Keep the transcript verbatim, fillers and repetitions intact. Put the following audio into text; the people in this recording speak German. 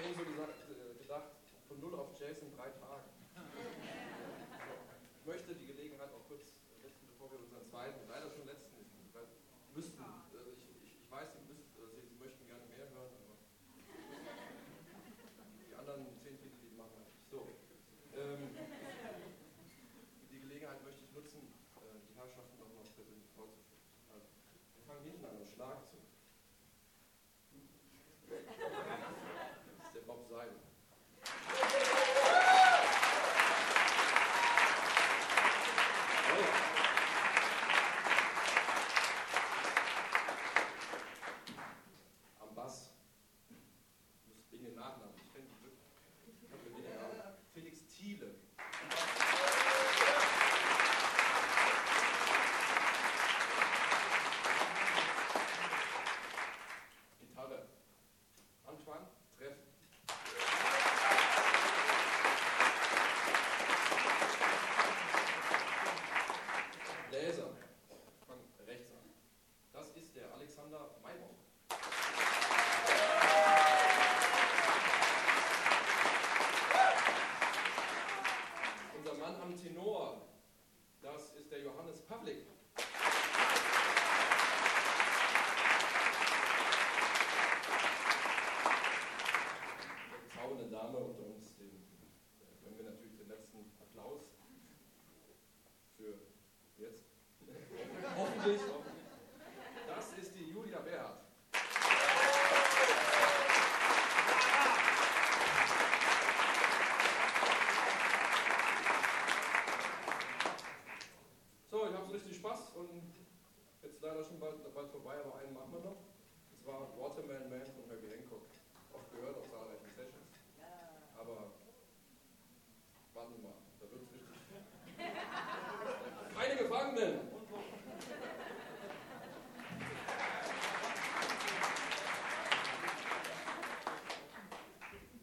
eben so gesagt, äh, gedacht, von null auf Jazz in drei Tagen. Ich möchte die Gelegenheit auch kurz richten, bevor wir unseren zweiten, leider schon letzten, weil müssten, also ich, ich, ich weiß, Sie, müsst, äh, Sie, Sie möchten gerne mehr hören, aber die anderen zehn Titel, die machen wir nicht. So, ähm, die Gelegenheit möchte ich nutzen, äh, die Herrschaften noch mal persönlich vorzustellen. Also, wir fangen hinten an, am Schlagzeug. Das ist der Bob Seidel. Am Bass, ich muss wegen den Nachnamen, ich kenne die wirklich. Ich habe weniger Namen. Felix Thiele. Gitarre, Antoine Treff. Bläser, fang rechts an. Das ist der Alexander Maibock. Unser Mann am Tenor, das ist der Johannes Pavlik. Eine Dame unter uns, den äh, können wir natürlich den letzten Applaus für jetzt. Hoffentlich, hoffentlich. Das ist die Julia Berhardt. So, ich habe so richtig Spaß und jetzt leider schon bald, bald vorbei, aber einen machen wir noch. Das war Waterman Man von Herbie Hancock.